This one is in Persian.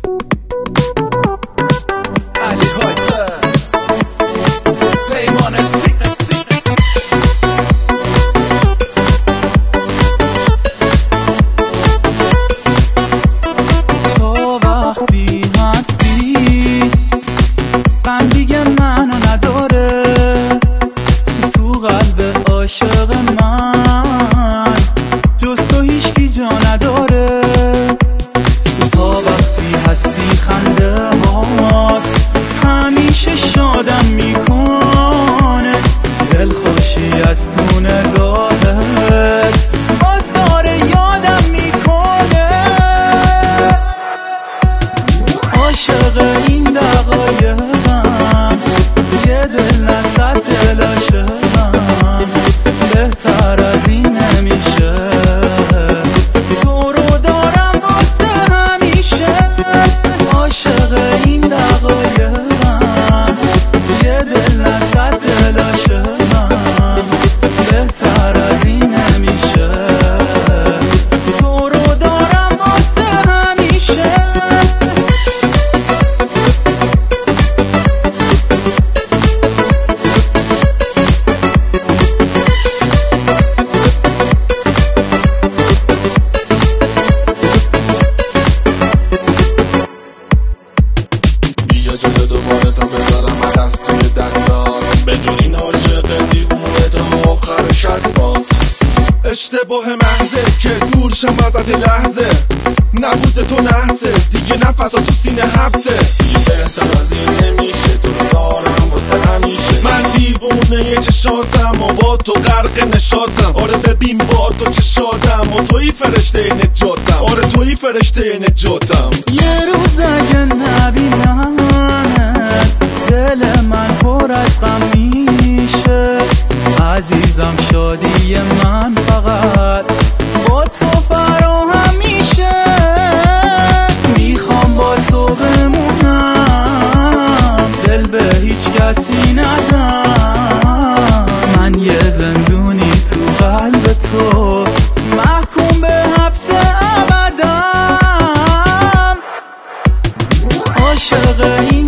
عاشق من جز تو هیچکی جا نداره. تا وقتی هستی خنده هات همیشه شادم میکنه. دلخوشی از تو نگاهت باز داره یادم میکنه. عاشق این دقایقم یه دل نصد دل عاشقم. بهتر از این نمیشه، تو رو دارم واسه همیشه. عاشق این دقایقم یه دل نصد دل عاشقم. بهتر از این نمیشه، تو رو دارم واسه همیشه. جلو دوباره تا بذارم دست توی دستات، بدون این عاشق دیوونه تا آخرش اسفات. اشتباه محضه که دور شم ازت لحظه، نبوده تو نحسه دیگه نفسا تو سینه حبسه. دیگه بهتر از این نمیشه، تو رو دارم واسه همیشه. من دیوونه چشاتم و با تو غرق نشاتم. آره ببین با تو چشاتم و توی فرشته نجاتم. آره توی فرشته نجاتم. یه روز اگه نبینمت دل من پر از غم میشه. عزیزم شادی من فقط با تو فراهم میشه. میخوام با تو بمونم، دل به هیچ کسی ندم. من یه زندونی تو قلب تو، محکوم به حبس ابدم. عاشق این